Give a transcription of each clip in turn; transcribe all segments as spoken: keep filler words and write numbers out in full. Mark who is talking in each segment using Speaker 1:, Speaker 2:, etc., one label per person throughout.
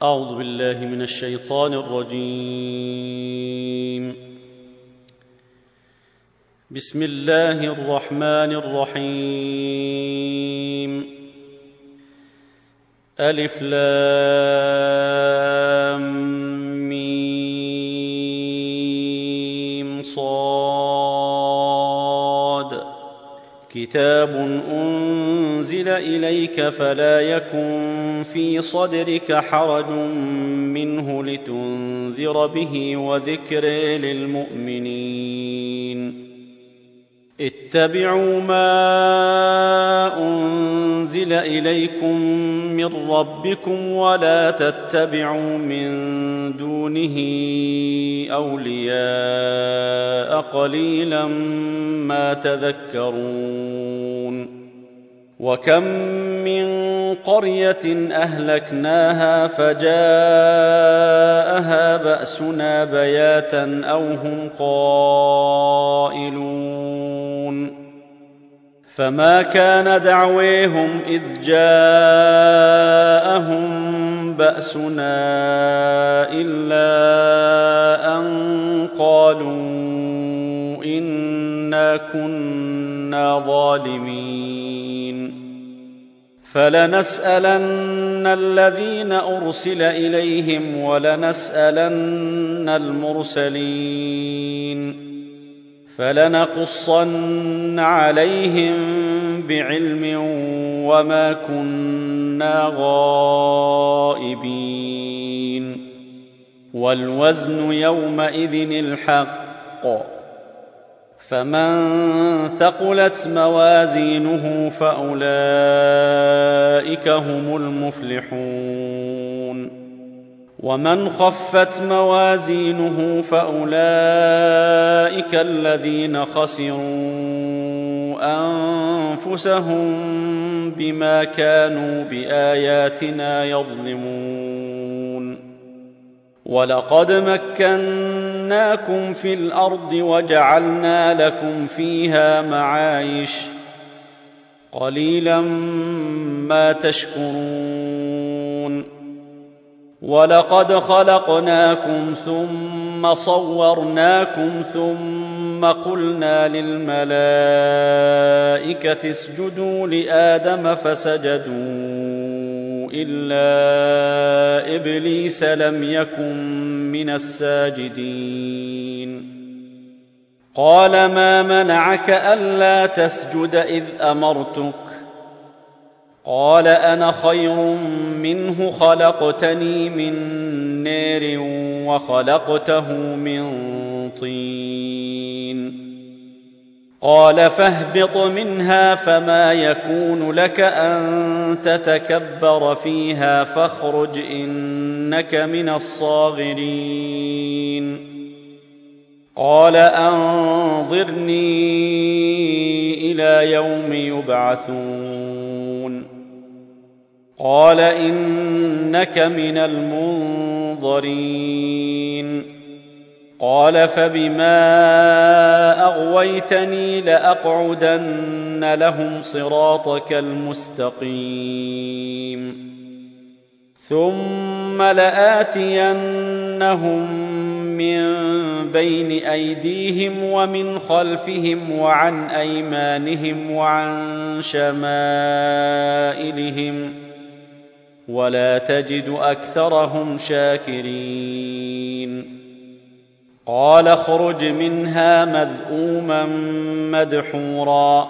Speaker 1: أعوذ بالله من الشيطان الرجيم. بسم الله الرحمن الرحيم. ألف لام ميم صاد. كتاب أنزل إليك فلا يكن في صدرك حرج منه لتنذر به وذكر للمؤمنين. اتبعوا ما أنزل إليكم من ربكم ولا تتبعوا من دونه أولياء قليلا ما تذكرون. وكم من قرية أهلكناها فجاءها بأسنا بياتا أو هم قائلون. فما كان دعويهم إذ جاءهم بأسنا إلا أن قالوا إنا كنا ظالمين. فلنسألن الذين أرسل إليهم ولنسألن المرسلين. فلنقصن عليهم بعلم وما كنا غائبين. والوزن يومئذ الحق. فمن ثقلت موازينه فأولئك هم المفلحون. ومن خفت موازينه فأولئك الذين خسروا أنفسهم بما كانوا بآياتنا يظلمون. ولقد مكناكم في الأرض وجعلنا لكم فيها معايش قليلا ما تشكرون. ولقد خلقناكم ثم صورناكم ثم قلنا للملائكة اسجدوا لآدم فسجدوا إلا إبليس لم يكن من الساجدين. قال ما منعك ألا تسجد إذ أمرتك؟ قال أنا خير منه خلقتني من نار وخلقته من طين. قال فاهبط منها فما يكون لك أن تتكبر فيها فاخرج إنك من الصاغرين. قال أنظرني إلى يوم يبعثون. قال إنك من المنظرين. قال فبما أغويتني لأقعدن لهم صراطك المستقيم ثم لآتينهم من بين أيديهم ومن خلفهم وعن أيمانهم وعن شمائلهم ولا تجد أكثرهم شاكرين. قال اخرج منها مذءوما مدحورا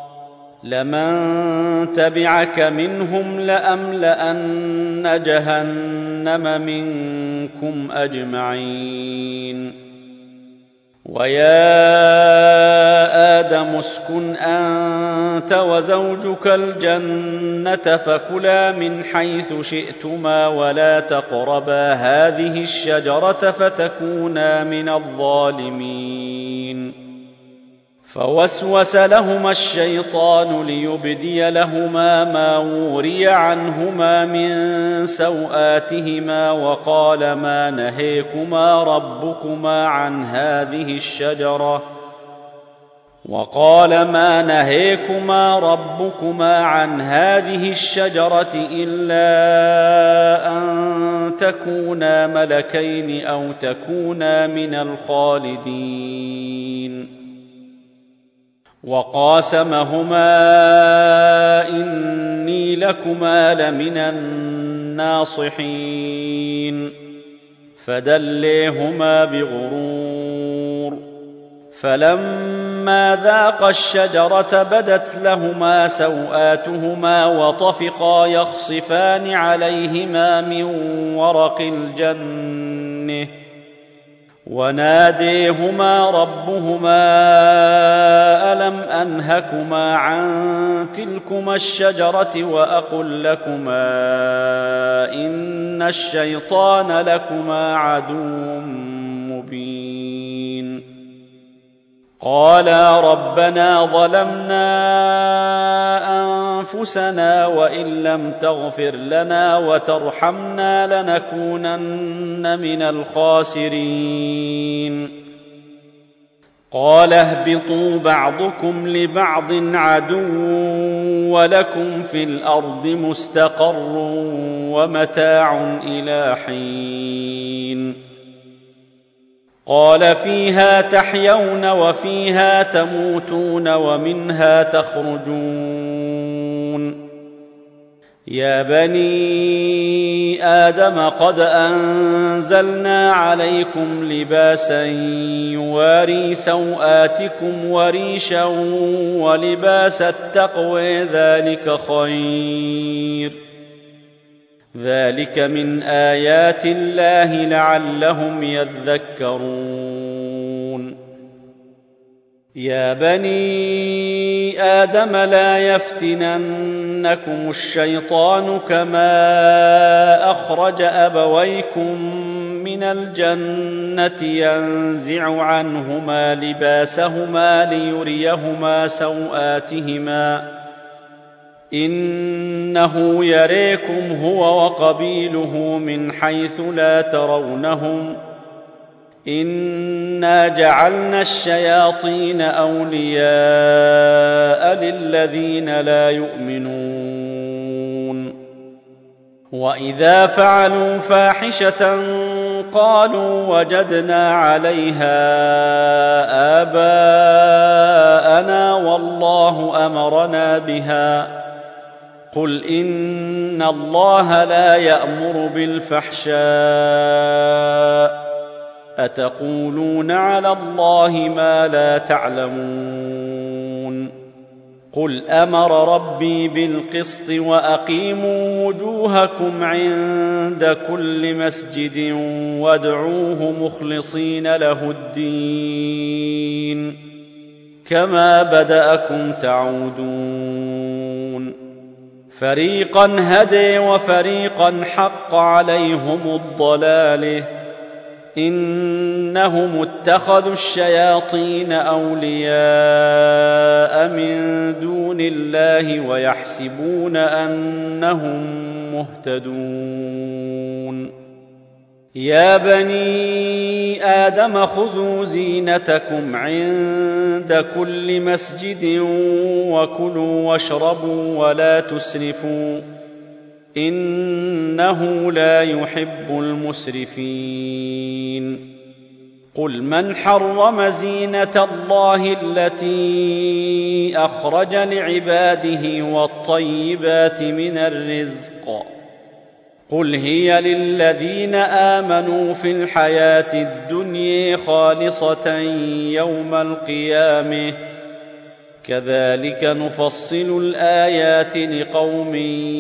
Speaker 1: لمن تبعك منهم لأملأن جهنم منكم أجمعين. ويا آدم اسكن أنت وزوجك الجنة فكلا من حيث شئتما ولا تقربا هذه الشجرة فتكونا من الظالمين. فوسوس لهما الشيطان ليبدي لهما ما وري عنهما من سوآتهما وقال ما نهيكما ربكما عن هذه الشجرة وقال ما نهيكما ربكما عن هذه الشجرة إلا أن تكونا ملكين أو تكونا من الخالدين. وقاسمهما إني لكما لمن الناصحين فدليهما بغرور. فلما ذاقا الشجرة بدت لهما سوآتهما وطفقا يخصفان عليهما من ورق الجنة وناديهما ربهما ألم أنهكما عن تلكما الشجرة وأقل لكما إن الشيطان لكما عدو مبين. قالا ربنا ظلمنا أنفسنا وإن لم تغفر لنا وترحمنا لنكونن من الخاسرين. قال اهبطوا بعضكم لبعض عدو ولكم في الأرض مستقر ومتاع إلى حين. قال فيها تحيون وفيها تموتون ومنها تخرجون. يا بني آدم قد أنزلنا عليكم لباسا يواري سوآتكم وريشا ولباس التقوى ذلك خير ذلك من آيات الله لعلهم يذكرون. يا بني آدم لا يفتننكم الشيطان كما أخرج أبويكم من الجنة ينزع عنهما لباسهما ليريهما سوآتهما إنه يريكم هو وقبيله من حيث لا ترونهم إنا جعلنا الشياطين أولياء للذين لا يؤمنون. وإذا فعلوا فاحشة قالوا وجدنا عليها آباءنا والله أمرنا بها قل إن الله لا يأمر بالفحشاء أتقولون على الله ما لا تعلمون. قل أمر ربي بالقسط وأقيموا وجوهكم عند كل مسجد وادعوه مخلصين له الدين كما بدأكم تعودون. فريقا هدي وفريقا حق عليهم الضلاله إنهم اتخذوا الشياطين أولياء من دون الله ويحسبون أنهم مهتدون. يا بني آدم خذوا زينتكم عند كل مسجد وكلوا واشربوا ولا تسرفوا إنه لا يحب المسرفين. قل من حرم زينة الله التي أخرج لعباده والطيبات من الرزق قل هي للذين آمنوا في الحياة الدنيا خالصة يوم القيامة كذلك نفصل الآيات لقوم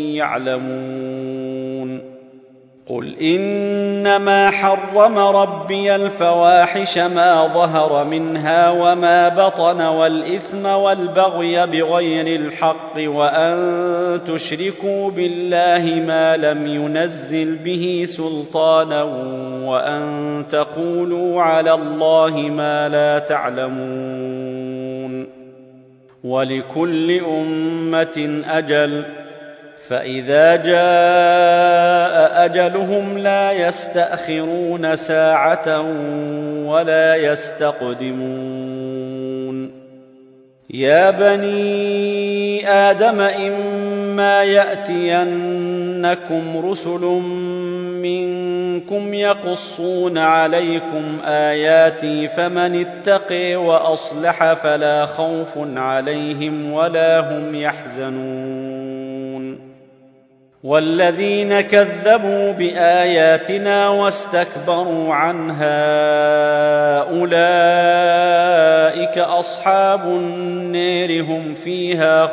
Speaker 1: يعلمون. قل إنما حرم ربي الفواحش ما ظهر منها وما بطن والإثم والبغي بغير الحق وأن تشركوا بالله ما لم ينزل به سلطانا وأن تقولوا على الله ما لا تعلمون. ولكل أمة أجل فإذا جاء أجلهم لا يستأخرون ساعة ولا يستقدمون. يا بني آدم إما يأتينكم رسل منكم منكم يقصون عليكم آياتي فمن اتقي وأصلح فلا خوف عليهم ولا هم يحزنون والذين كذبوا بآياتنا واستكبروا عنها أولئك أصحاب النار هم فيها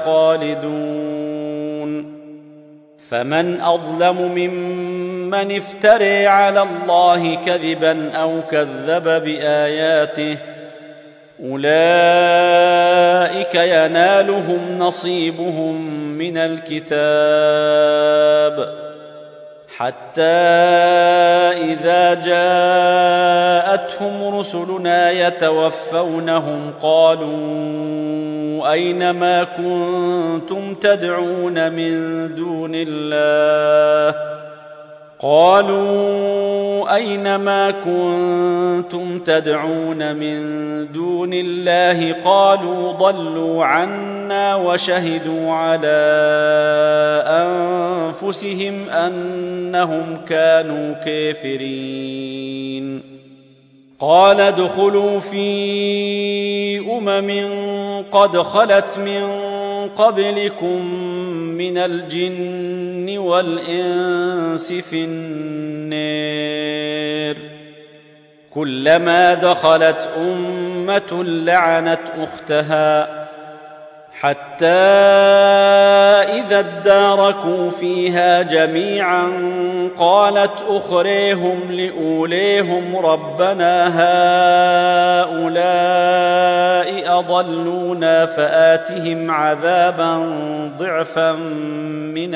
Speaker 1: خالدون فمن أظلم ممن افترى على الله كذبا أو كذب بآياته أولئك ينالهم نصيبهم من الكتاب حتى إذا جاءتهم رسلنا يتوفونهم قالوا أين ما كنتم تدعون من دون الله قالوا أين ما كنتم تدعون من دون الله قالوا ضلوا عنا وشهدوا على أنفسهم أنهم كانوا كافرين قال ادخلوا في أمم قد خلت من قبلكم من الجن والإنس في النار كلما دخلت أمة لعنت أختها حتى إذا اداركوا فيها جميعا قالت أخريهم لأوليهم ربنا هؤلاء أضلونا فآتهم عذابا ضعفا من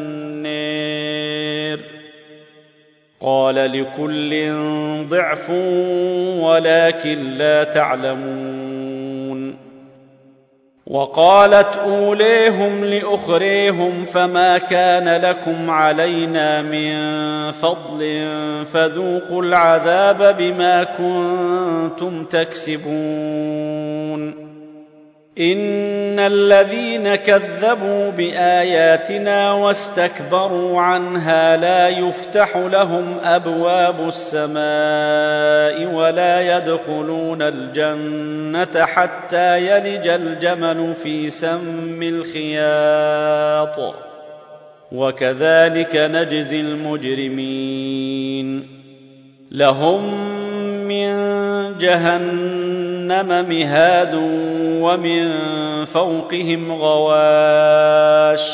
Speaker 1: النار قال لكل ضعف ولكن لا تعلمون وقالت أوليهم لأخريهم فما كان لكم علينا من فضل فذوقوا العذاب بما كنتم تكسبون إن الذين كذبوا بآياتنا واستكبروا عنها لا يفتح لهم أبواب السماء ولا يدخلون الجنة حتى يلج الجمل في سم الخياط وكذلك نجزي المجرمين لهم من جهنم مهاد ومن فوقهم غواش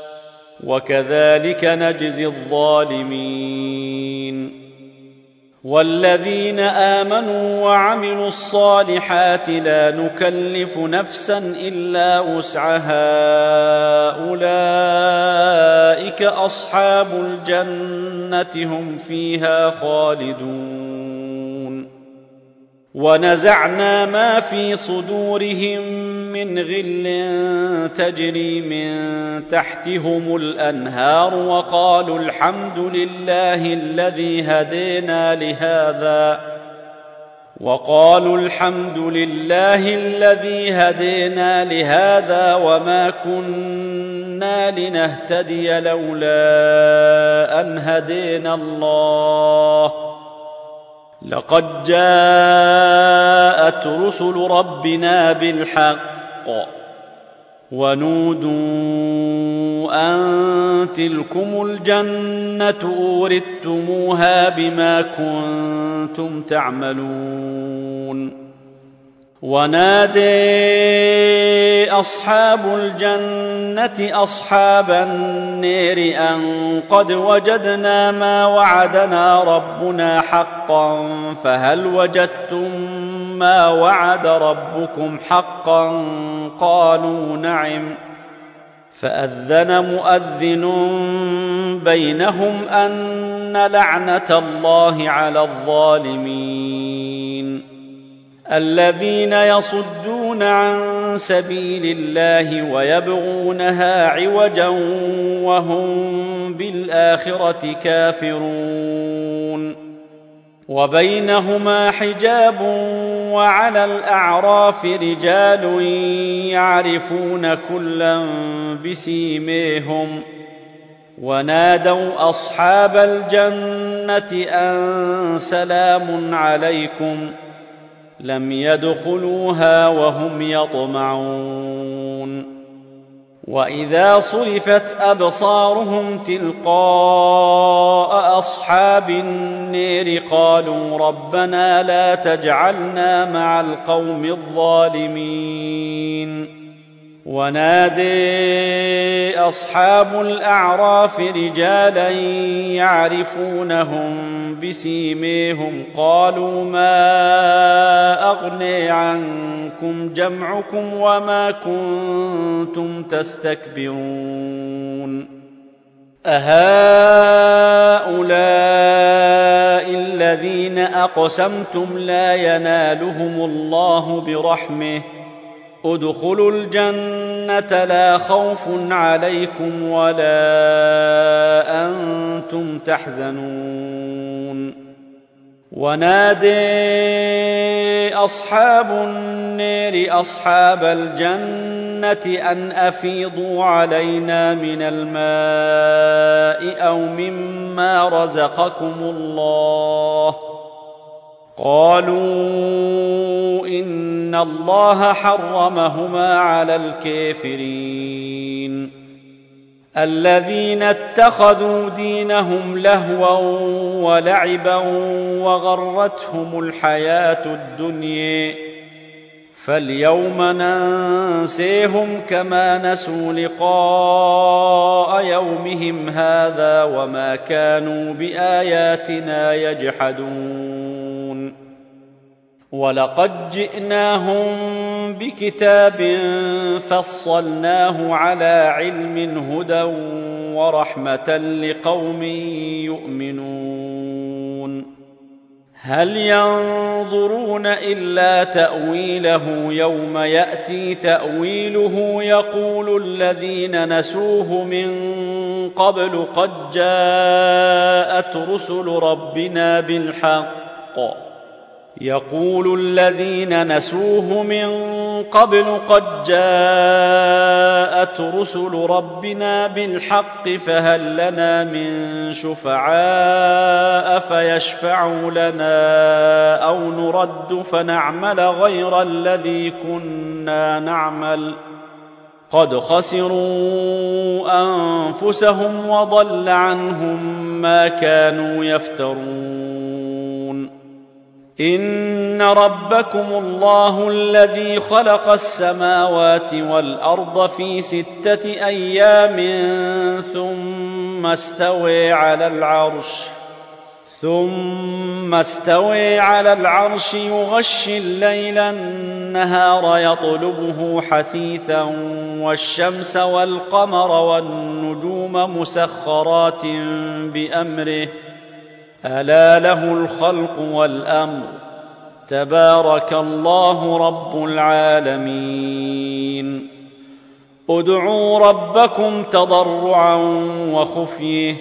Speaker 1: وكذلك نجزي الظالمين والذين آمنوا وعملوا الصالحات لا نكلف نفسا إلا وسعها أولئك أصحاب الجنة هم فيها خالدون ونزعنا ما في صدورهم من غل تجري من تحتهم الأنهار وقالوا الحمد لله الذي هدينا لهذا وقالوا الحمد لله الذي هدينا لهذا وما كنا لنهتدي لولا أن هدينا الله لقد جاءت رسل ربنا بالحق ونودوا أن تلكم الجنة أورثتموها بما كنتم تعملون ونادى أصحاب الجنة أصحاب النار أن قد وجدنا ما وعدنا ربنا حقا فهل وجدتم ما وعد ربكم حقا قالوا نعم فأذن مؤذن بينهم أن لعنة الله على الظالمين الذين يصدون عن سبيل الله ويبغونها عوجا وهم بالآخرة كافرون وبينهما حجاب وعلى الأعراف رجال يعرفون كلا بسيميهم ونادوا أصحاب الجنة أن سلام عليكم لم يدخلوها وهم يطمعون وإذا صرفت أبصارهم تلقاء أصحاب النير قالوا ربنا لا تجعلنا مع القوم الظالمين ونادي أصحاب الأعراف رجالا يعرفونهم بسيميهم قالوا ما أغني عنكم جمعكم وما كنتم تستكبرون أهؤلاء الذين أقسمتم لا ينالهم الله برحمه ادخلوا الجنة لا خوف عليكم ولا أنتم تحزنون ونادي أصحاب النير أصحاب الجنة أن أفيضوا علينا من الماء أو مما رزقكم الله قالوا إن الله حرمهما على الكافرين الذين اتخذوا دينهم لهوا ولعبا وغرتهم الحياة الدنيا فاليوم ننسيهم كما نسوا لقاء يومهم هذا وما كانوا بآياتنا يجحدون ولقد جئناهم بكتاب فصلناه على علم هدى ورحمة لقوم يؤمنون هل ينظرون إلا تأويله يوم يأتي تأويله يقول الذين نسوه من قبل قد جاءت رسل ربنا بالحق يقول الذين نسوه من قبل قد جاءت رسل ربنا بالحق فهل لنا من شفعاء فيشفعوا لنا أو نرد فنعمل غير الذي كنا نعمل قد خسروا أنفسهم وضل عنهم ما كانوا يفترون إن ربكم الله الذي خلق السماوات والأرض في ستة أيام ثم استوى على العرش ثم استوى على العرش يغشي الليل النهار يطلبه حثيثا والشمس والقمر والنجوم مسخرات بأمره ألا له الخلق والأمر تبارك الله رب العالمين ادعوا ربكم تضرعا وخفيه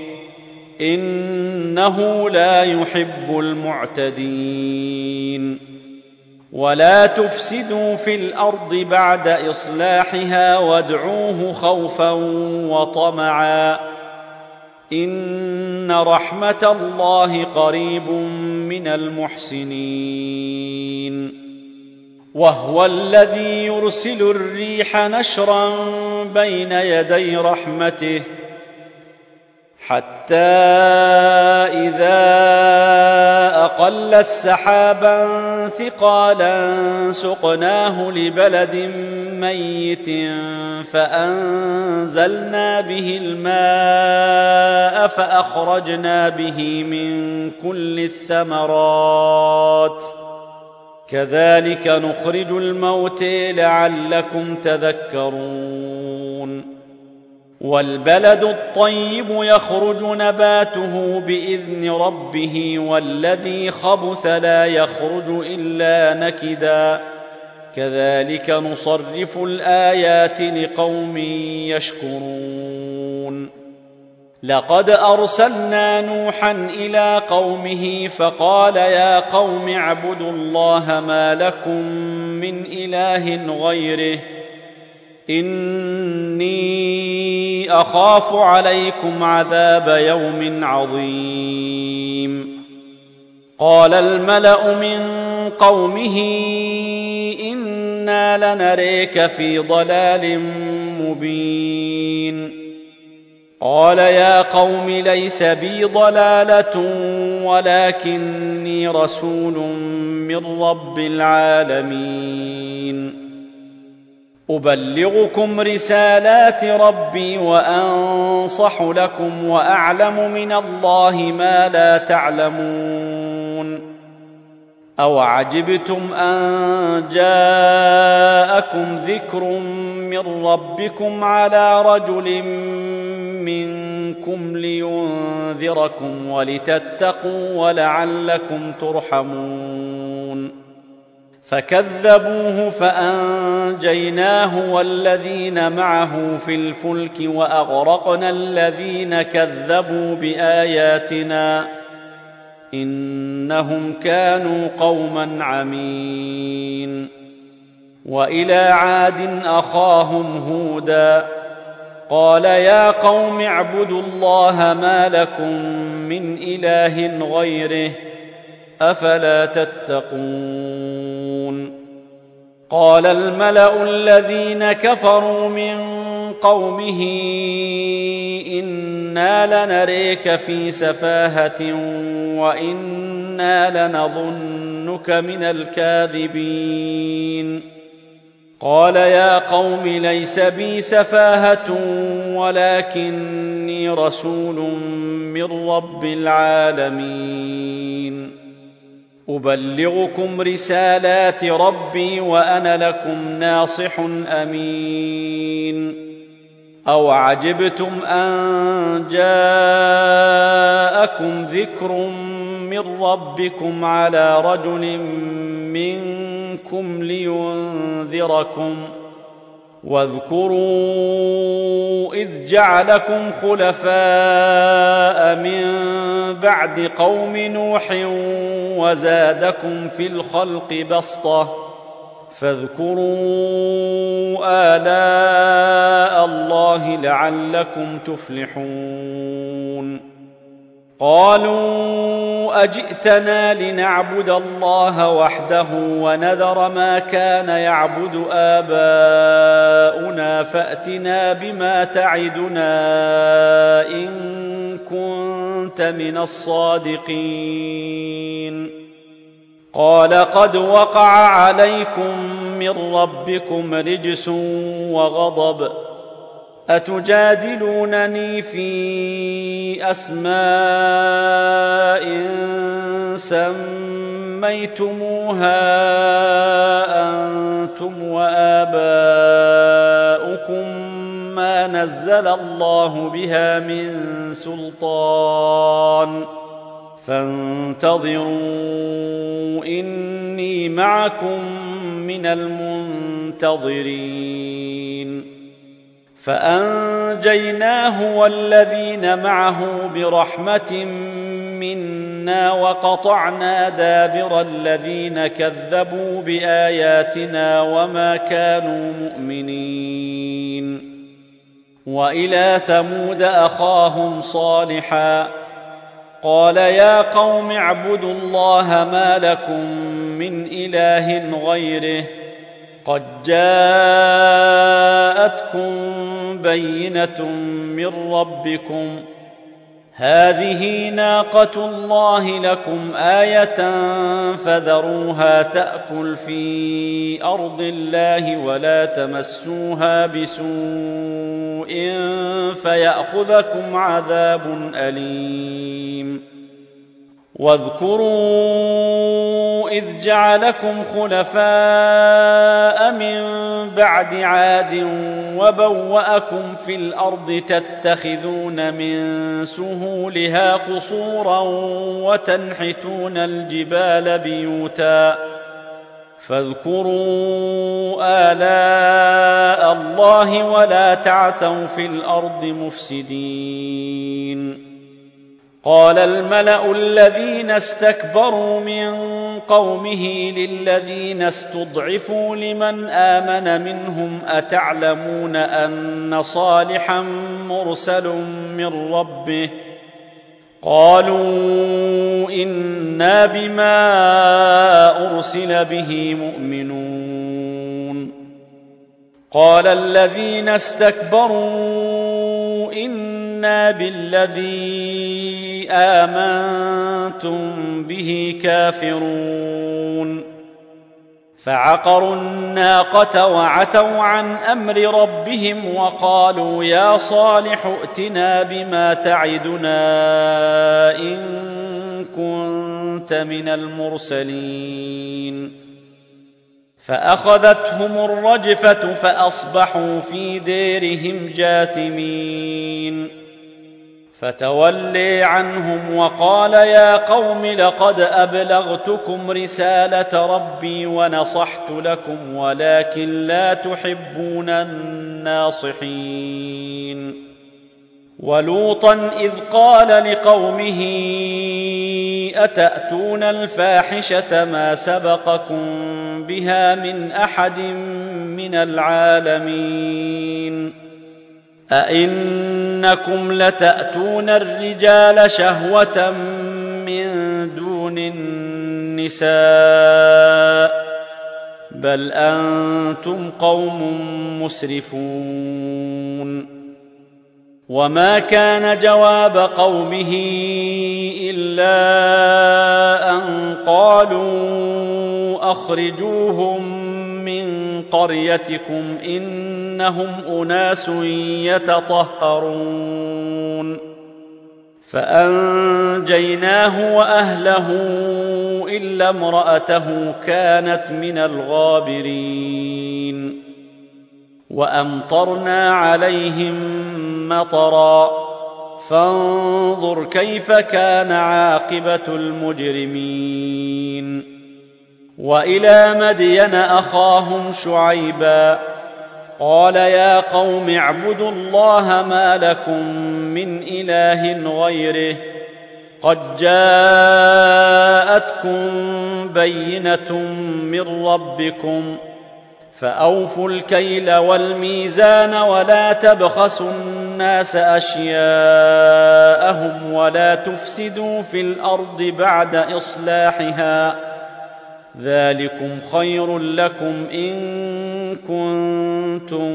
Speaker 1: إنه لا يحب المعتدين ولا تفسدوا في الأرض بعد إصلاحها وادعوه خوفا وطمعا إن رحمة الله قريب من المحسنين وهو الذي يرسل الريح نشرا بين يدي رحمته حتى إذا أقل السحابا ثقالا سقناه لبلد ميت فأنزلنا به الماء فأخرجنا به من كل الثمرات كذلك نخرج الموتى لعلكم تذكرون والبلد الطيب يخرج نباته بإذن ربه والذي خبث لا يخرج إلا نكدا كذلك نصرف الآيات لقوم يشكرون لقد أرسلنا نوحا إلى قومه فقال يا قوم اعبدوا الله ما لكم من إله غيره إني أخاف عليكم عذاب يوم عظيم قال الملأ من قومه إنا لنريك في ضلال مبين قال يا قوم ليس بي ضلالة ولكني رسول من رب العالمين أبلغكم رسالات ربي وأنصح لكم وأعلم من الله ما لا تعلمون أوعجبتم أن جاءكم ذكر من ربكم على رجل منكم لينذركم ولتتقوا ولعلكم ترحمون فكذبوه فأنجيناه والذين معه في الفلك وأغرقنا الذين كذبوا بآياتنا إنهم كانوا قوما عمين وإلى عاد أخاهم هودا قال يا قوم اعبدوا الله ما لكم من إله غيره أفلا تتقون قال الملأ الذين كفروا من قومه إنا لنريك في سفاهة وإنا لنظنك من الكاذبين قال يا قوم ليس بي سفاهة ولكني رسول من رب العالمين أبلغكم رسالات ربي وأنا لكم ناصح أمين أوعجبتم أن جاءكم ذكر من ربكم على رجل منكم لينذركم واذكروا إذ جعلكم خلفاء من بعد قوم نوح وزادكم في الخلق بسطة فاذكروا آلاء الله لعلكم تفلحون قالوا أجئتنا لنعبد الله وحده ونذر ما كان يعبد آباؤنا فأتنا بما تعدنا إن كنت من الصادقين قال قد وقع عليكم من ربكم رجس وغضب أتجادلونني في أسماء سميتموها أنتم وآباؤكم ما نزل الله بها من سلطان فانتظروا إني معكم من المنتظرين فأنجيناه والذين معه برحمة منا وقطعنا دابر الذين كذبوا بآياتنا وما كانوا مؤمنين وإلى ثمود أخاهم صالحا قال يا قوم اعبدوا الله ما لكم من إله غيره قد جاءتكم بينة من ربكم هذه ناقة الله لكم آية فذروها تأكل في أرض الله ولا تمسوها بسوء فيأخذكم عذاب أليم واذكروا إذ جعلكم خلفاء من بعد عاد وبوأكم في الأرض تتخذون من سهولها قصورا وتنحتون الجبال بيوتا فاذكروا آلاء الله ولا تعثوا في الأرض مفسدين قال الملأ الذين استكبروا من قومه للذين استضعفوا لمن آمن منهم أتعلمون أن صالحا مرسل من ربه قالوا إن إنا بما أرسل به مؤمنون قال الذين استكبروا إنا بالذي آمنتم به كافرون فعقروا الناقة وعتوا عن أمر ربهم وقالوا يا صالح ائتنا بما تعدنا إن كنت من المرسلين فأخذتهم الرجفة فأصبحوا في ديرهم جاثمين فتولي عنهم وقال يا قوم لقد أبلغتكم رسالة ربي ونصحت لكم ولكن لا تحبون الناصحين ولوطا إذ قال لقومه أتأتون الفاحشة ما سبقكم بها من أحد من العالمين أئنكم لتأتون الرجال شهوة من دون النساء بل أنتم قوم مسرفون وما كان جواب قومه إلا أن قالوا أخرجوهم من قريتكم إنهم أناس يتطهرون فأنجيناه وأهله إلا امرأته كانت من الغابرين وأمطرنا عليهم مطرا فانظر كيف كان عاقبة المجرمين وإلى مدين أخاهم شعيبا قال يا قوم اعبدوا الله ما لكم من إله غيره قد جاءتكم بينة من ربكم فأوفوا الكيل والميزان ولا تبخسوا الناس أشياءهم ولا تفسدوا في الأرض بعد إصلاحها ذلكم خير لكم إن كنتم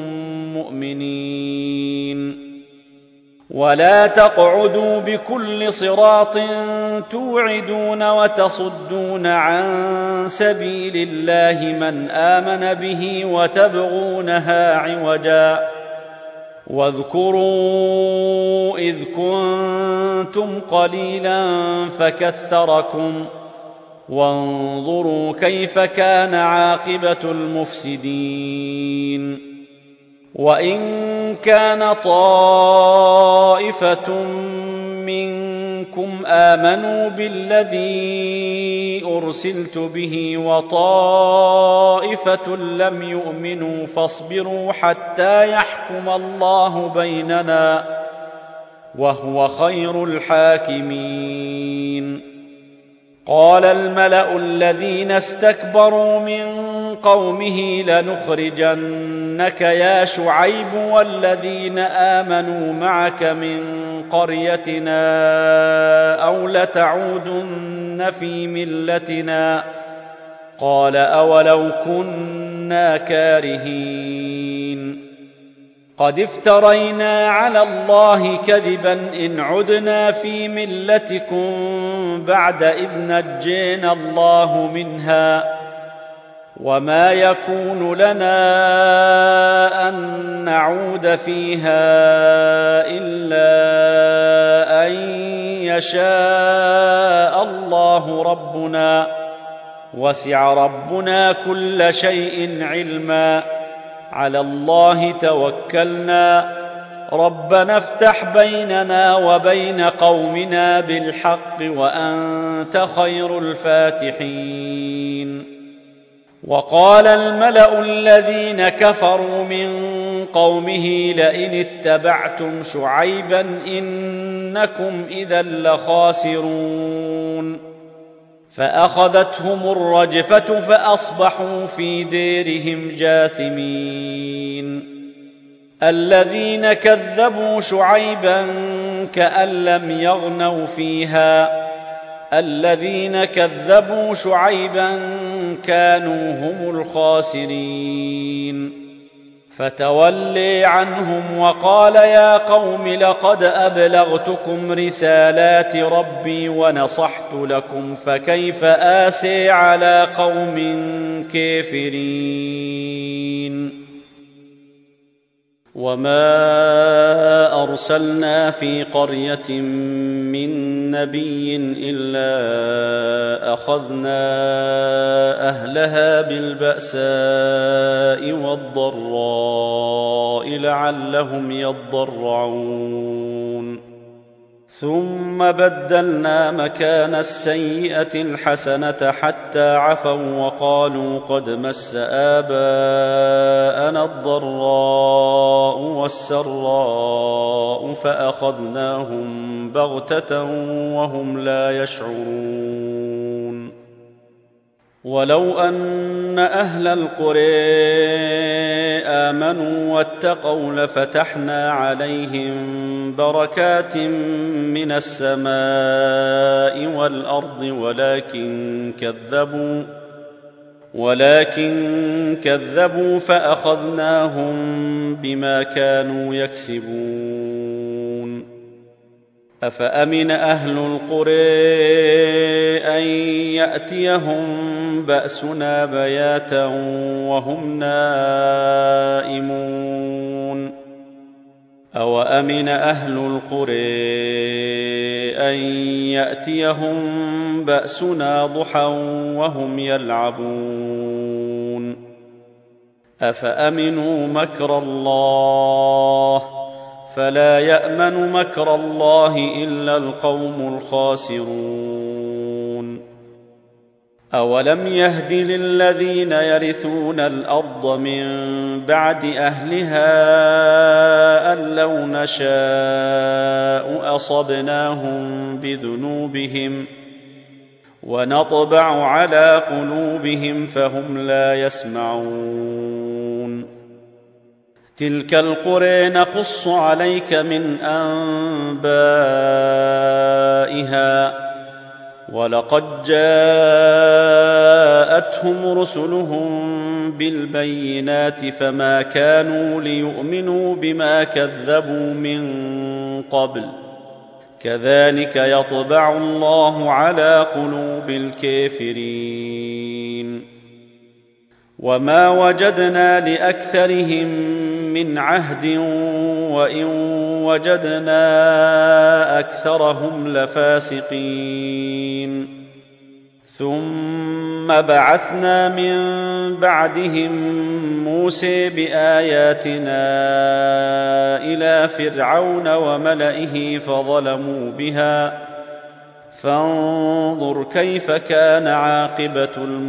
Speaker 1: مؤمنين ولا تقعدوا بكل صراط توعدون وتصدون عن سبيل الله من آمن به وتبغونها عوجا واذكروا إذ كنتم قليلا فكثركم وانظروا كيف كان عاقبة المفسدين وإن كان طائفة منكم آمنوا بالذي أرسلت به وطائفة لم يؤمنوا فاصبروا حتى يحكم الله بيننا وهو خير الحاكمين قال الملأ الذين استكبروا من قومه لنخرجنك يا شعيب والذين آمنوا معك من قريتنا أو لتعودن في ملتنا قال أولو كنا كارهين قد افترينا على الله كذبا إن عدنا في ملتكم بعد إذ نجينا الله منها وما يكون لنا أن نعود فيها إلا أن يشاء الله ربنا وسع ربنا كل شيء علما على الله توكلنا ربنا افتح بيننا وبين قومنا بالحق وأنت خير الفاتحين وقال الملأ الذين كفروا من قومه لئن اتبعتم شعيبا إنكم إذا لخاسرون فأخذتهم الرجفة فأصبحوا في ديرهم جاثمين الذين كذبوا شعيبا كأن لم يغنوا فيها الذين كذبوا شعيبا كانوا هم الخاسرين فتولي عنهم وقال يا قوم لقد أبلغتكم رسالات ربي ونصحت لكم فكيف آسي على قوم كافرين وما أرسلنا في قرية من نبي إلا أخذنا أهلها بالبأساء والضراء لعلهم يضرعون ثم بدلنا مكان السيئة الحسنة حتى عفوا وقالوا قد مس آباءنا الضراء والسراء فأخذناهم بغتة وهم لا يشعرون ولو أن أهل القرى آمنوا واتقوا لفتحنا عليهم بركات من السماء والأرض ولكن كذبوا ولكن كذبوا فأخذناهم بما كانوا يكسبون أفأمن أهل القرى أن يأتيهم بأسنا بياتا وهم نائمون أوأمن أهل القرى أن يأتيهم بأسنا ضحى وهم يلعبون أفأمنوا مكر الله فلا يأمن مكر الله إلا القوم الخاسرون أولم يهد للذين يرثون الأرض من بعد أهلها أن لو نشاء أصبناهم بذنوبهم ونطبع على قلوبهم فهم لا يسمعون تلك القرى نقص عليك من أنبائها ولقد جاءتهم رسلهم بالبينات فما كانوا ليؤمنوا بما كذبوا من قبل كذلك يطبع الله على قلوب الكافرين وما وجدنا لأكثرهم من عهد وإن وجدنا أكثرهم لفاسقين ثم بعثنا من بعدهم موسى بآياتنا إلى فرعون وملئه فظلموا بها فانظر كيف كان عاقبة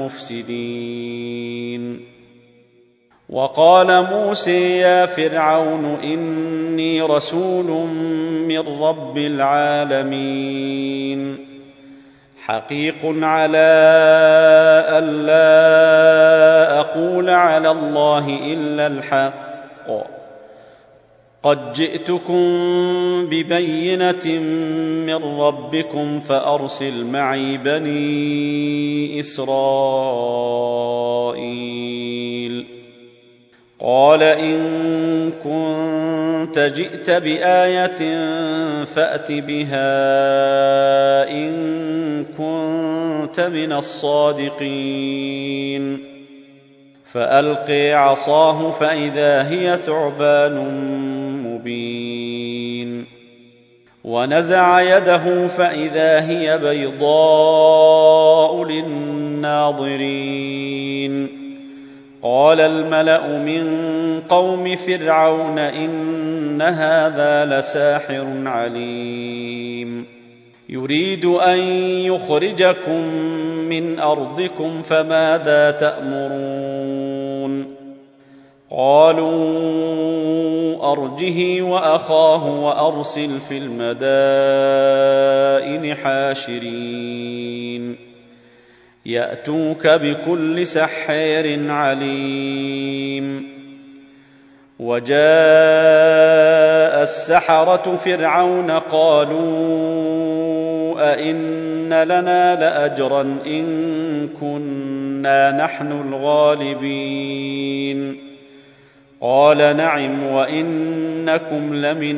Speaker 1: المفسدين وقال موسى يا فرعون إني رسول من رب العالمين حقيق على ألا أقول على الله إلا الحق قد جئتكم ببينة من ربكم فأرسل معي بني إسرائيل قال إن كنت جئت بآية فأت بها إن كنت من الصادقين فألقي عصاه فإذا هي ثعبان مبين ونزع يده فإذا هي بيضاء للناظرين قال الملأ من قوم فرعون إن هذا لساحر عليم يريد أن يخرجكم من أرضكم فماذا تأمرون قالوا أرجه وأخاه وأرسل في المدائن حاشرين يأتوك بكل سحار عليم وجاء السحرة فرعون قالوا أئن لنا لأجرا إن كنا نحن الغالبين قال نعم وإنكم لمن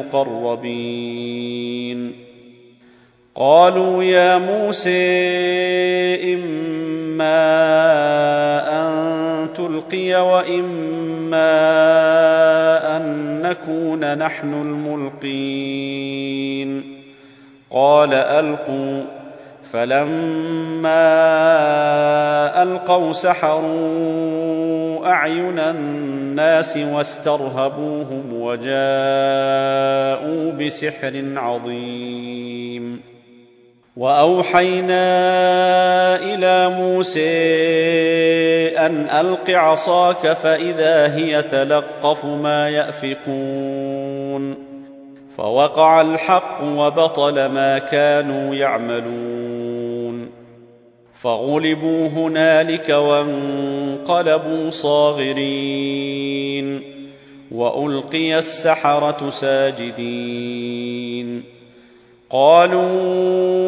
Speaker 1: المقربين قالوا يا موسى إما أن تلقي وإما أن نكون نحن الملقين قال ألقوا فلما ألقوا سحروا أعين الناس واسترهبوهم وجاءوا بسحر عظيم وأوحينا إلى موسى أن ألق عصاك فإذا هي تلقف ما يأفكون فوقع الحق وبطل ما كانوا يعملون فغلبوا هنالك وانقلبوا صاغرين وألقي السحرة ساجدين قالوا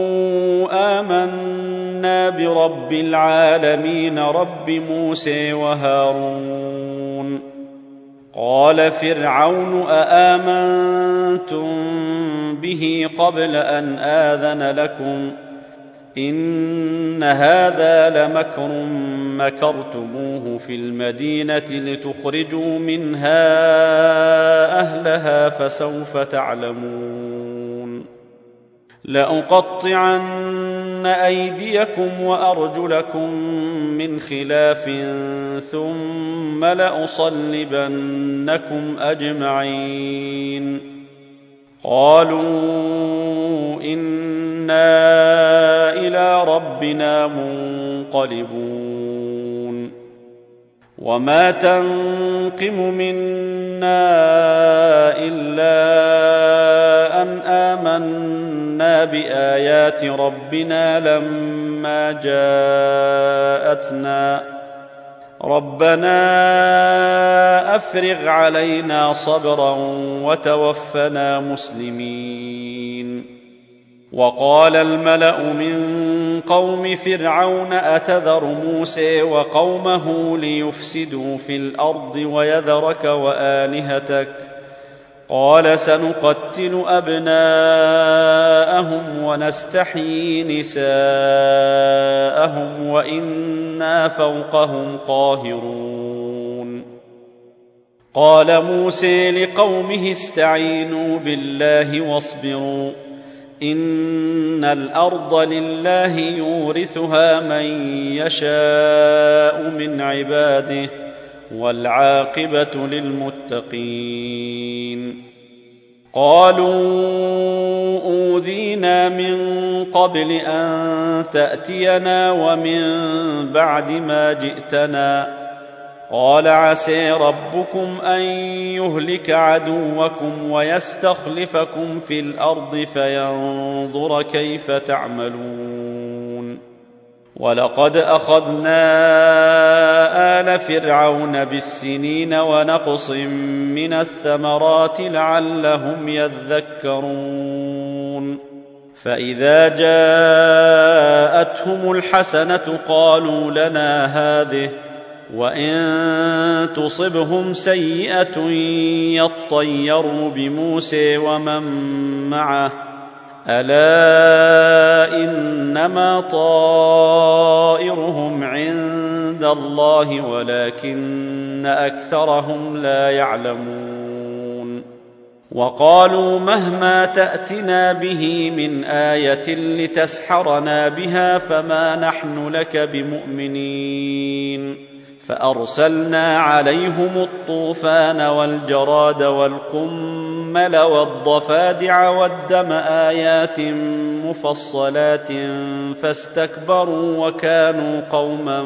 Speaker 1: آمنا برب العالمين رب موسى وهارون قال فرعون أآمنتم به قبل أن آذن لكم إن هذا لمكر مكرتموه في المدينة لتخرجوا منها أهلها فسوف تعلمون لأقطعن أيديكم وأرجلكم من خلاف ثم لأصلبنكم أجمعين قالوا إنا إلى ربنا منقلبون وما تنقم منا إلا أن آمنا بآيات ربنا لما جاءتنا ربنا أفرغ علينا صبرا وتوفنا مسلمين وقال الملأ من قوم فرعون أتذر موسى وقومه ليفسدوا في الأرض ويذرك وآلهتك قال سنقتل أبناءهم ونستحيي نساءهم وإنا فوقهم قاهرون قال موسى لقومه استعينوا بالله واصبروا إن الأرض لله يورثها من يشاء من عباده والعاقبة للمتقين قالوا أوذينا من قبل أن تأتينا ومن بعد ما جئتنا قال عسى ربكم أن يهلك عدوكم ويستخلفكم في الأرض فينظر كيف تعملون ولقد أخذنا آل فرعون بالسنين ونقص من الثمرات لعلهم يذكرون فإذا جاءتهم الحسنة قالوا لنا هذه وإن تصبهم سيئة يطيروا بموسى ومن معه ألا إنما طائرهم عند الله ولكن أكثرهم لا يعلمون وقالوا مهما تأتنا به من آية لتسحرنا بها فما نحن لك بمؤمنين فأرسلنا عليهم الطوفان والجراد والقمل والضفادع والدم آيات مفصلات فاستكبروا وكانوا قوما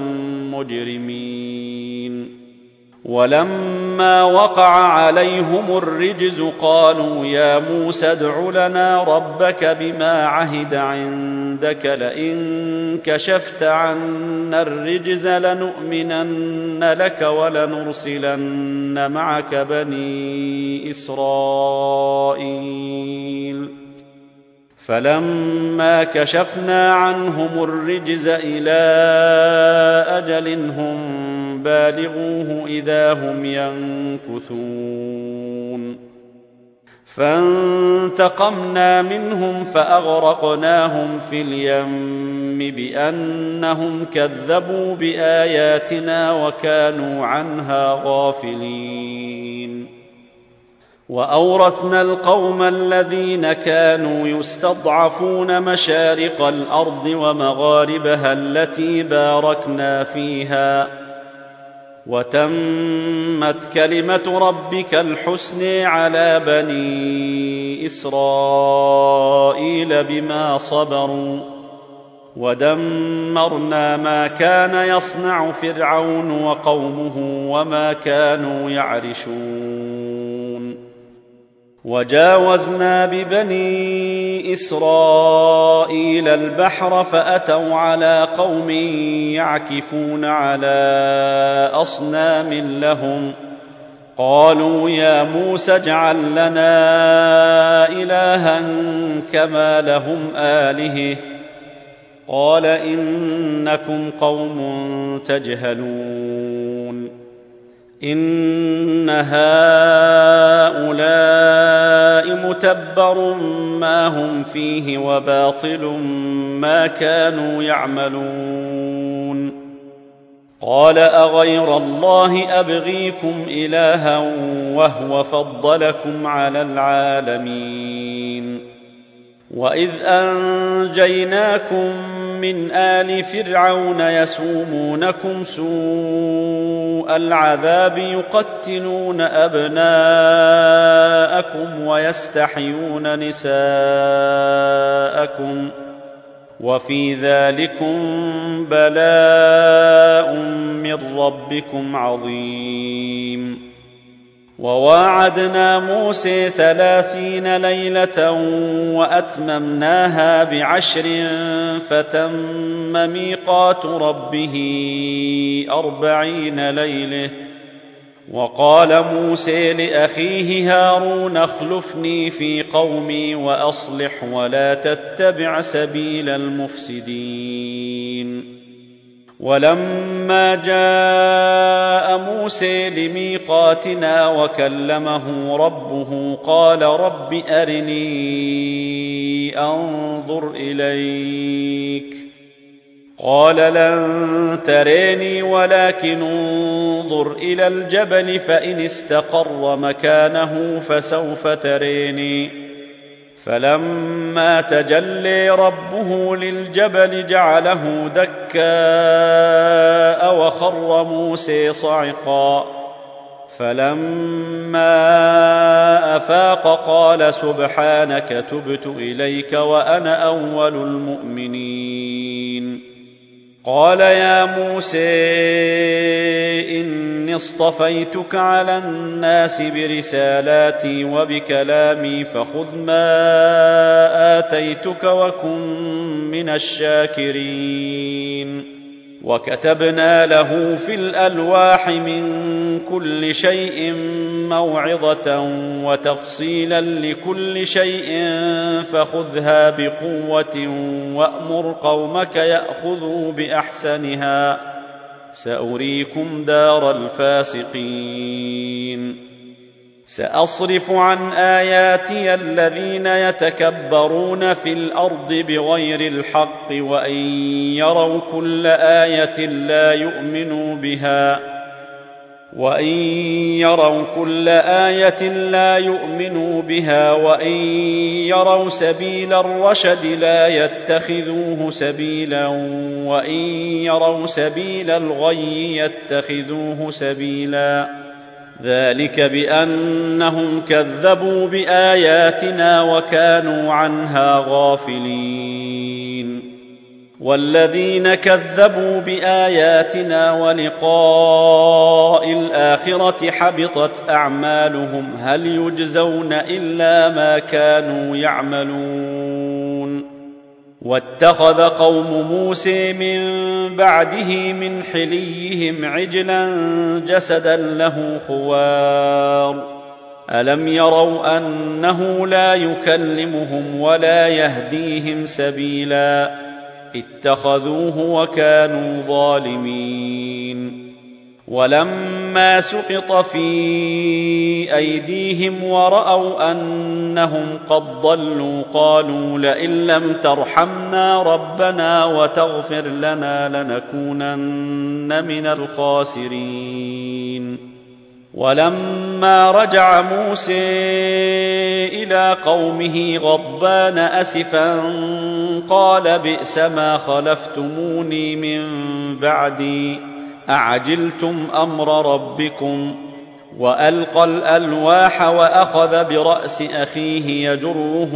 Speaker 1: مجرمين ولما وقع عليهم الرجز قالوا يا موسى ادع لنا ربك بما عهد عندك لئن كشفت عنا الرجز لنؤمنن لك ولنرسلن معك بني إسرائيل فلما كشفنا عنهم الرجز إلى أجل هم بالغوه إذا هم ينكثون فانتقمنا منهم فأغرقناهم في اليم بأنهم كذبوا بآياتنا وكانوا عنها غافلين وأورثنا القوم الذين كانوا يستضعفون مشارق الأرض ومغاربها التي باركنا فيها وتمت كلمة ربك الحسنى على بني إسرائيل بما صبروا ودمرنا ما كان يصنع فرعون وقومه وما كانوا يعرشون وجاوزنا ببني إسرائيل البحر فأتوا على قوم يعكفون على أصنام لهم قالوا يا موسى اجعل لنا إلها كما لهم آلهة قال إنكم قوم تجهلون إن هؤلاء متبر ما هم فيه وباطل ما كانوا يعملون قال أغير الله أبغيكم إلها وهو فضلكم على العالمين وإذ أنجيناكم من آل فرعون يسومونكم سوء العذاب يقتلون أبناءكم ويستحيون نساءكم وفي ذلكم بلاء من ربكم عظيم وواعدنا موسى ثلاثين ليلة وأتممناها بعشر فتم ميقات ربه أربعين ليلة وقال موسى لأخيه هارون اخلفني في قومي وأصلح ولا تتبع سبيل المفسدين ولما جاء موسى لميقاتنا وكلمه ربه قال رب أرني أنظر إليك قال لن تريني ولكن انظر إلى الجبل فإن استقر مكانه فسوف تريني فلما تجلى ربه للجبل جعله دكاء وخر موسى صعقا فلما أفاق قال سبحانك تبت إليك وأنا أول المؤمنين قال يا موسى إني اصطفيتك على الناس برسالاتي وبكلامي فخذ ما آتيتك وكن من الشاكرين وكتبنا له في الألواح من كل شيء موعظة وتفصيلا لكل شيء فخذها بقوة وأمر قومك يأخذوا بأحسنها سأريكم دار الفاسقين سأصرف عن آياتي الذين يتكبرون في الأرض بغير الحق وإن يروا كل آية لا يؤمنوا بها وإن يروا كل آية لا يؤمنوا بها وإن يروا سبيل الرشد لا يتخذوه سبيلا وإن يروا سبيل الغي يتخذوه سبيلا ذلك بأنهم كذبوا بآياتنا وكانوا عنها غافلين والذين كذبوا بآياتنا ولقاء الآخرة حبطت أعمالهم هل يجزون إلا ما كانوا يعملون واتخذ قوم موسى من بعده من حليهم عجلا جسدا له خوار ألم يروا أنه لا يكلمهم ولا يهديهم سبيلا اتخذوه وكانوا ظالمين ولما سقط في أيديهم ورأوا أنهم قد ضلوا قالوا لئن لم ترحمنا ربنا وتغفر لنا لنكونن من الخاسرين ولما رجع موسى إلى قومه غضبان أسفا قال بئس ما خلفتموني من بعدي أعجلتم أمر ربكم وألقى الألواح وأخذ برأس أخيه يجره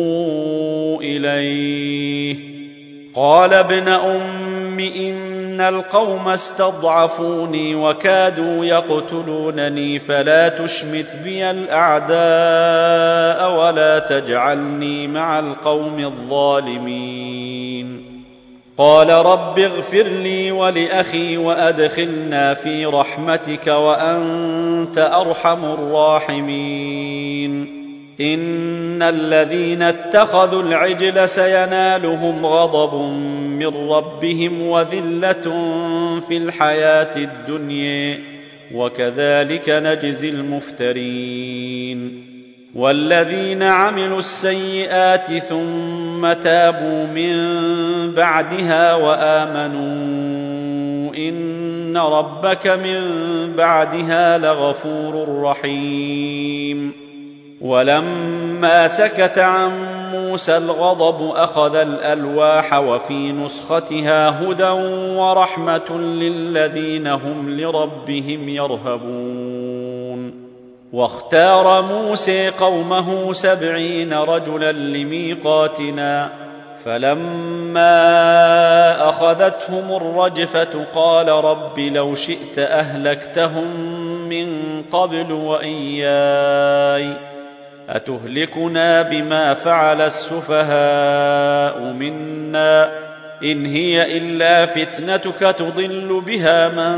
Speaker 1: إليه قال ابن أم إن القوم استضعفوني وكادوا يقتلونني فلا تشمت بي الأعداء ولا تجعلني مع القوم الظالمين قال رب اغفر لي ولأخي وأدخلنا في رحمتك وأنت أرحم الراحمين إن الذين اتخذوا العجل سينالهم غضب من ربهم وذلة في الحياة الدنيا وكذلك نجزي المفترين والذين عملوا السيئات ثم تابوا من بعدها وآمنوا إن ربك من بعدها لغفور رحيم ولما سكت عن موسى الغضب أخذ الألواح وفي نسختها هدى ورحمة للذين هم لربهم يرهبون واختار موسى قومه سبعين رجلا لميقاتنا فلما أخذتهم الرجفة قال رب لو شئت أهلكتهم من قبل وإياي أتهلكنا بما فعل السفهاء منا إن هي إلا فتنتك تضل بها من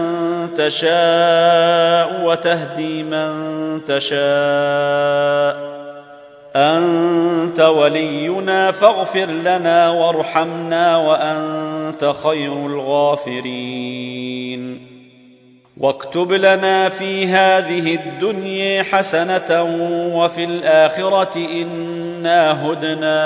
Speaker 1: تشاء وتهدي من تشاء أنت ولينا فاغفر لنا وارحمنا وأنت خير الغافرين واكتب لنا في هذه الدنيا حسنة وفي الآخرة إنا هدنا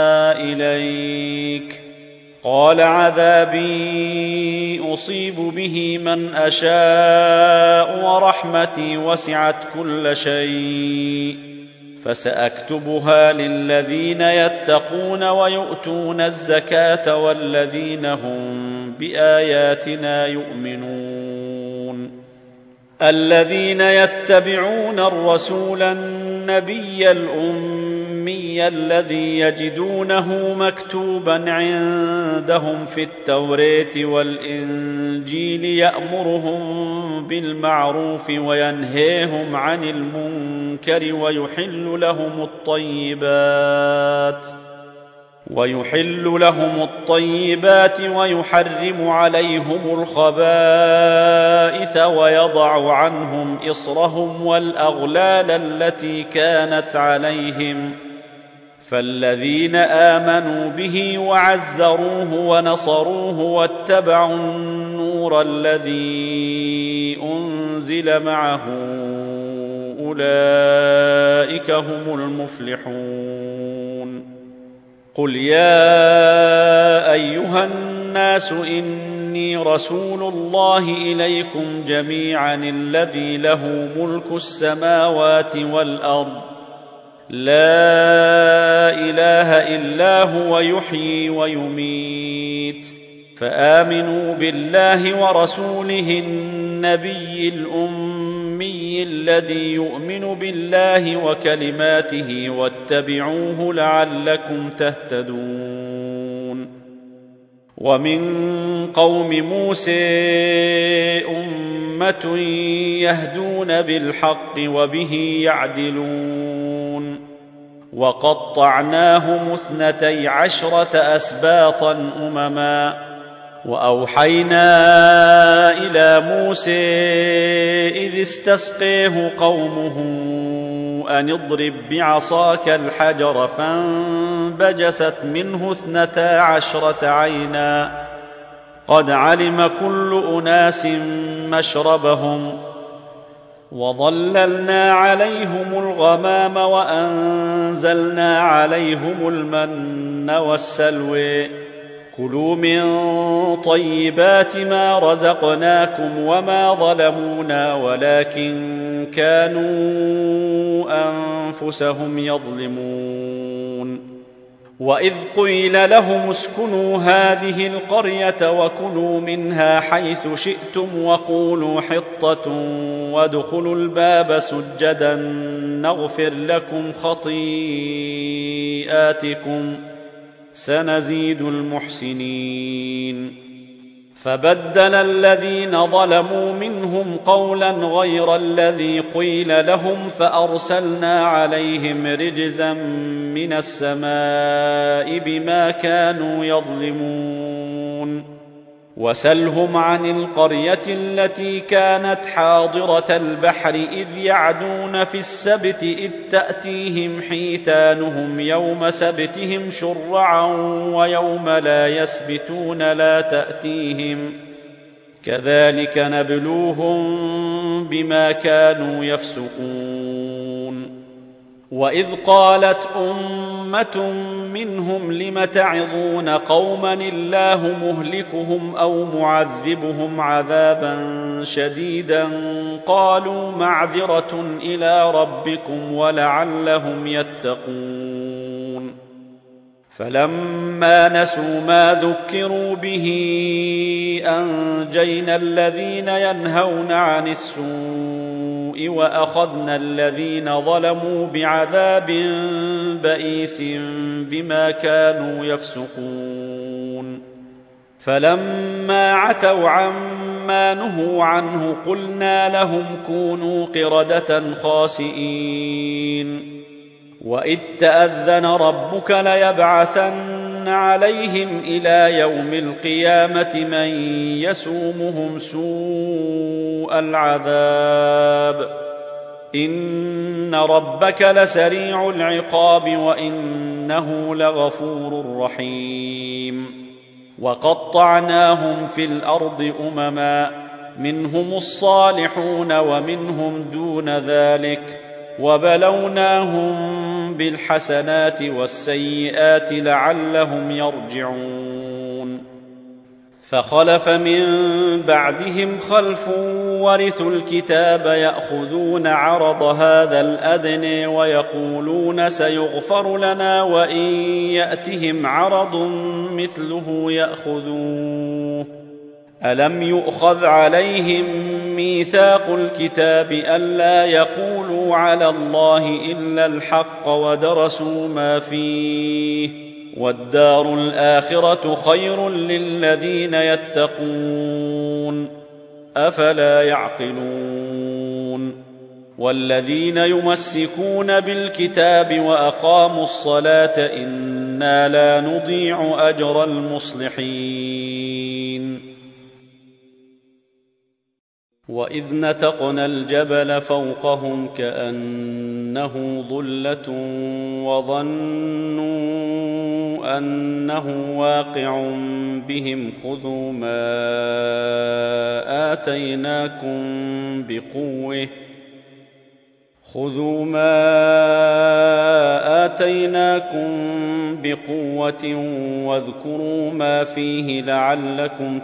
Speaker 1: إليك قال عذابي أصيب به من أشاء ورحمتي وسعت كل شيء فسأكتبها للذين يتقون ويؤتون الزكاة والذين هم بآياتنا يؤمنون الذين يتبعون الرسول النبي الأمي الذي يجدونه مكتوبا عندهم في التوراة والإنجيل يأمرهم بالمعروف وينهيهم عن المنكر ويحل لهم الطيبات ويحل لهم الطيبات ويحرم عليهم الخبائث ويضع عنهم إصرهم والأغلال التي كانت عليهم فالذين آمنوا به وعزروه ونصروه واتبعوا النور الذي أنزل معه أولئك هم المفلحون قل يا أيها الناس إني رسول الله إليكم جميعا الذي له ملك السماوات والأرض لا إله إلا هو يحيي ويميت فآمنوا بالله ورسوله النبي الأمي الذي يؤمن بالله وكلماته واتبعوه لعلكم تهتدون ومن قوم موسى أمة يهدون بالحق وبه يعدلون وقطعناهم اثنتي عشرة أسباطا أمما وأوحينا إلى موسى إذ استسقيه قومه أن اضرب بعصاك الحجر فانبجست منه اثنتا عشرة عينا قد علم كل أناس مشربهم وظللنا عليهم الغمام وأنزلنا عليهم المن والسلوى كلوا من طيبات ما رزقناكم وما ظلمونا ولكن كانوا أنفسهم يظلمون وإذ قيل لهم اسكنوا هذه القرية وكلوا منها حيث شئتم وقولوا حطة وادخلوا الباب سجدا نغفر لكم خطيئاتكم سنزيد المحسنين فبدل الذين ظلموا منهم قولا غير الذي قيل لهم فأرسلنا عليهم رجزا من السماء بما كانوا يظلمون وسلهم عن القرية التي كانت حاضرة البحر إذ يعدون في السبت إذ تأتيهم حيتانهم يوم سبتهم شرعا ويوم لا يسبتون لا تأتيهم كذلك نبلوهم بما كانوا يفسقون وإذ قالت أمة منهم لم تعظون قوما الله مهلكهم أو معذبهم عذابا شديدا قالوا معذرة إلى ربكم ولعلهم يتقون فلما نسوا ما ذكروا به أنجينا الذين ينهون عن السوء وأخذنا الذين ظلموا بعذاب بئيس بما كانوا يفسقون فلما عتوا عما نهوا عنه قلنا لهم كونوا قردة خاسئين وإذ تأذن ربك ليبعثن عليهم إلى يوم القيامة من يسومهم سوء العذاب إن ربك لسريع العقاب وإنه لغفور رحيم وقطعناهم في الأرض أمما منهم الصالحون ومنهم دون ذلك وبلوناهم بالحسنات والسيئات لعلهم يرجعون فخلف من بعدهم خلف ورثوا الكتاب يأخذون عرض هذا الأدنى ويقولون سيغفر لنا وإن يأتهم عرض مثله يأخذوه ألم يؤخذ عليهم ميثاق الكتاب ألا يقولوا على الله إلا الحق ودرسوا ما فيه والدار الآخرة خير للذين يتقون أفلا يعقلون والذين يمسكون بالكتاب وأقاموا الصلاة إنا لا نضيع أجر المصلحين وإذ نتقنا الجبل فوقهم كأنه ظلة وظنوا أنه واقع بهم خذوا ما آتيناكم بقوة خذوا ما آتيناكم بقوة واذكروا ما فيه لعلكم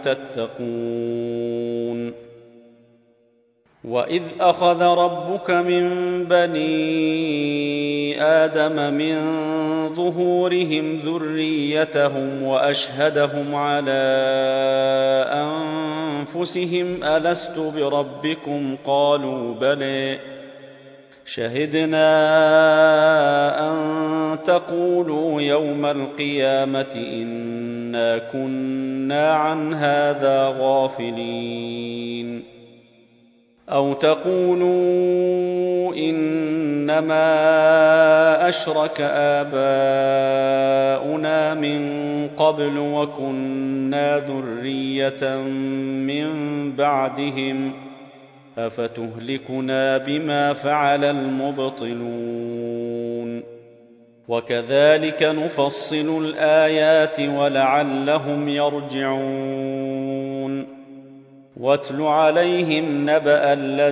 Speaker 1: تتقون وإذ أخذ ربك من بني آدم من ظهورهم ذريتهم وأشهدهم على أنفسهم ألست بربكم قالوا بلى شهدنا أن تقولوا يوم القيامة إنا كنا عن هذا غافلين أو تقولوا إنما أشرك آباؤنا من قبل وكنا ذرية من بعدهم أفتهلكنا بما فعل المبطلون وكذلك نفصل الآيات ولعلهم يرجعون واتل عليهم نبأ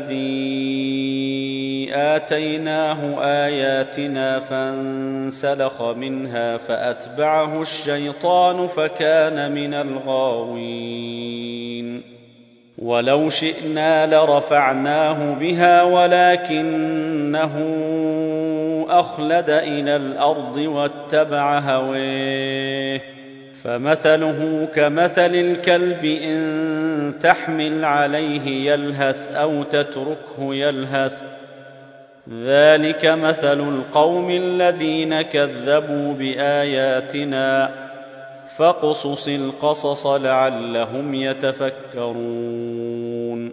Speaker 1: الذي آتيناه آياتنا فانسلخ منها فأتبعه الشيطان فكان من الغاوين ولو شئنا لرفعناه بها ولكنه أخلد إلى الأرض واتبع هويه فمثله كمثل الكلب إن تحمل عليه يلهث أو تتركه يلهث ذلك مثل القوم الذين كذبوا بآياتنا فاقصص القصص لعلهم يتفكرون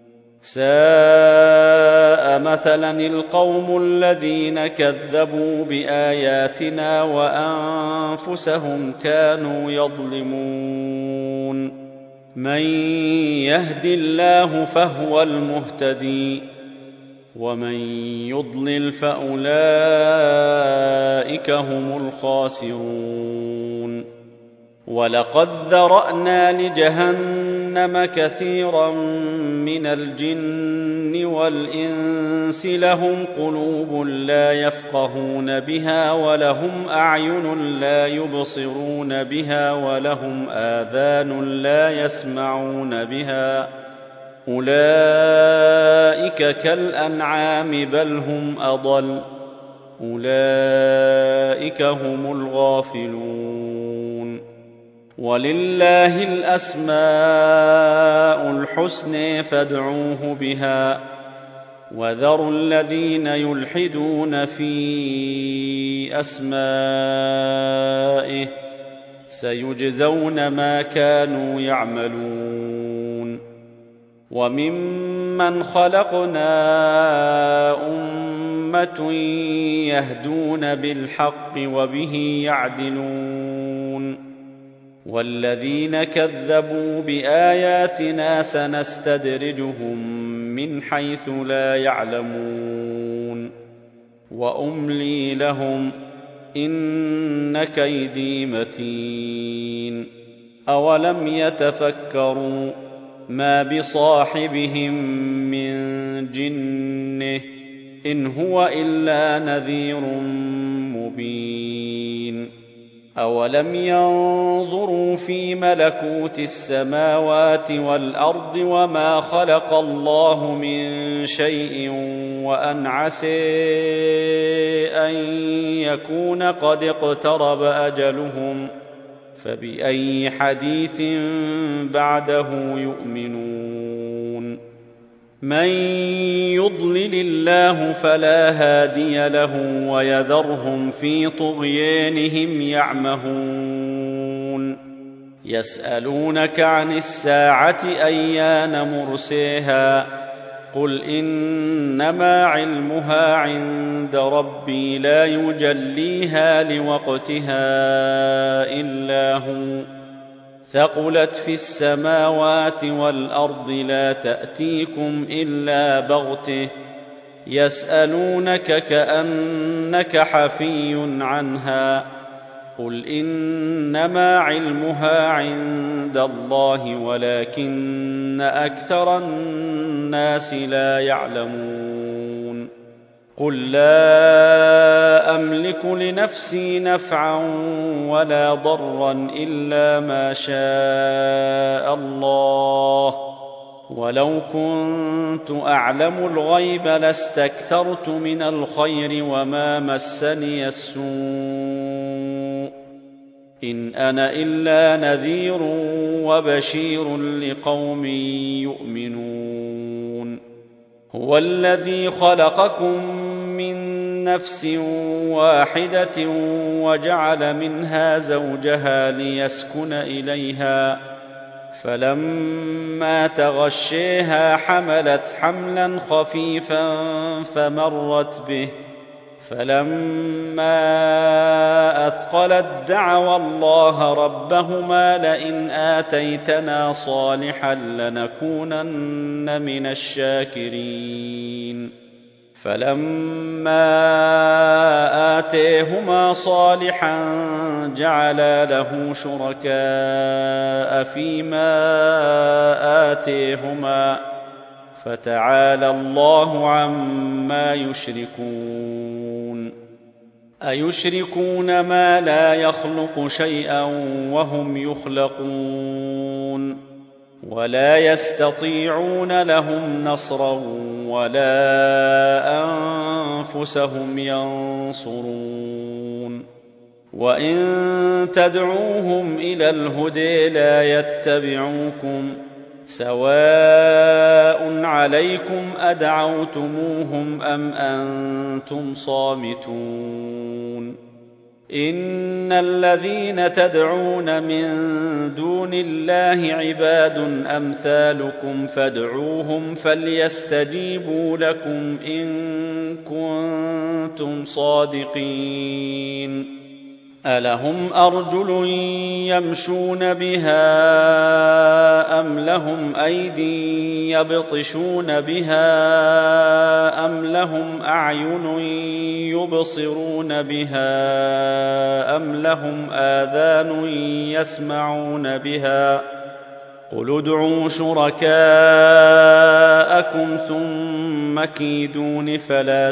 Speaker 1: ساء مثلا القوم الذين كذبوا بآياتنا وأنفسهم كانوا يظلمون من يهد الله فهو المهتدي ومن يضلل فأولئك هم الخاسرون ولقد ذرأنا لجهنم كثيرا من الجن والإنس لهم قلوب لا يفقهون بها ولهم أعين لا يبصرون بها ولهم آذان لا يسمعون بها أولئك كالأنعام بل هم أضل أولئك هم الغافلون ولله الأسماء الحسنى فادعوه بها وذروا الذين يلحدون في أسمائه سيجزون ما كانوا يعملون وممن خلقنا أمة يهدون بالحق وبه يعدلون والذين كذبوا بآياتنا سنستدرجهم من حيث لا يعلمون وأملي لهم إن كيدي متين أولم يتفكروا ما بصاحبهم من جنة إن هو إلا نذير مبين أولم ينظروا في ملكوت السماوات والأرض وما خلق الله من شيء وأن عسى أن يكون قد اقترب أجلهم فبأي حديث بعده يؤمنون من يضلل الله فلا هادي له ويذرهم في طغيانهم يعمهون يسألونك عن الساعة أيان مرساها قل إنما علمها عند ربي لا يجليها لوقتها إلا هو ثقلت في السماوات والأرض لا تأتيكم إلا بغته يسألونك كأنك حفي عنها قل إنما علمها عند الله ولكن أكثر الناس لا يعلمون قل لا أملك لنفسي نفعا ولا ضرا إلا ما شاء الله ولو كنت أعلم الغيب لاستكثرت من الخير وما مسني السوء إن أنا إلا نذير وبشير لقوم يؤمنون هو الذي خلقكم من نفس واحدة وجعل منها زوجها ليسكن إليها فلما تغشيها حملت حملا خفيفا فمرت به فلما أثقلت دعوا الله ربهما لئن آتيتنا صالحا لنكونن من الشاكرين فلما آتيهما صالحا جعلا له شركاء فيما آتيهما فتعالى الله عما يشركون أيشركون ما لا يخلق شيئا وهم يخلقون ولا يستطيعون لهم نصرا ولا أنفسهم ينصرون وإن تدعوهم إلى الهدى لا يتبعوكم سواء عليكم أدعوتموهم أم أنتم صامتون إن الذين تدعون من دون الله عباد أمثالكم فادعوهم فليستجيبوا لكم إن كنتم صادقين ألهم أرجل يمشون بها أم لهم أيدي يبطشون بها أم لهم أعين يبصرون بها أم لهم آذان يسمعون بها قل ادعوا شركاءكم ثم كيدون فلا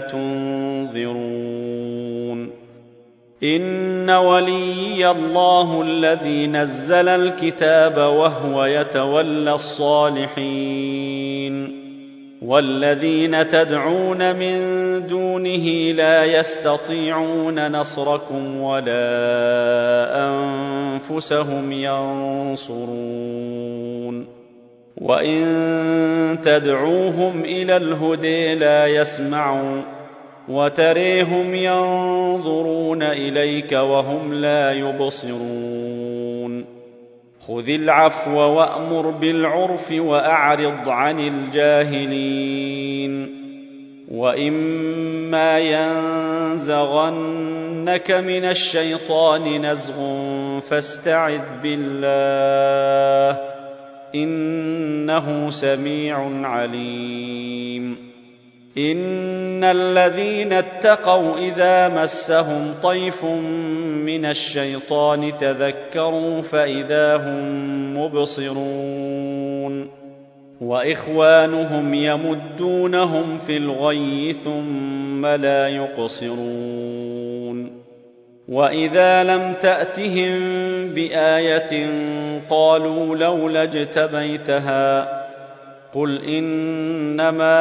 Speaker 1: تنظرون إن وليي الله الذي نزل الكتاب وهو يتولى الصالحين والذين تدعون من دونه لا يستطيعون نصركم ولا أنفسهم ينصرون وإن تدعوهم إلى الهدى لا يسمعون وتريهم ينظرون إليك وهم لا يبصرون خذ العفو وأمر بالعرف وأعرض عن الجاهلين وإما ينزغنك من الشيطان نزغ فاستعذ بالله إنه سميع عليم إن الذين اتقوا إذا مسهم طيف من الشيطان تذكروا فإذا هم مبصرون وإخوانهم يمدونهم في الغي ثم لا يقصرون وإذا لم تأتهم بآية قالوا لولا اجتبيتها قل إنما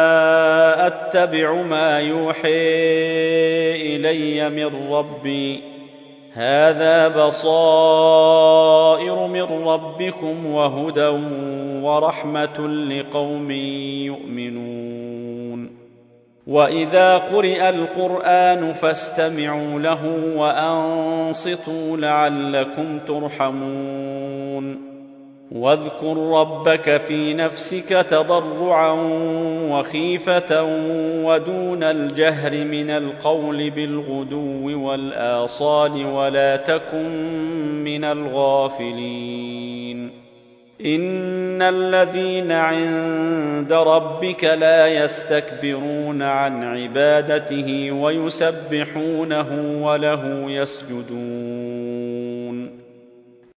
Speaker 1: أتبع ما يوحي إلي من ربي هذا بصائر من ربكم وهدى ورحمة لقوم يؤمنون وإذا قرئ القرآن فاستمعوا له وأنصتوا لعلكم ترحمون واذكر ربك في نفسك تضرعا وخيفة ودون الجهر من القول بالغدو والآصال ولا تكن من الغافلين إن الذين عند ربك لا يستكبرون عن عبادته ويسبحونه وله يسجدون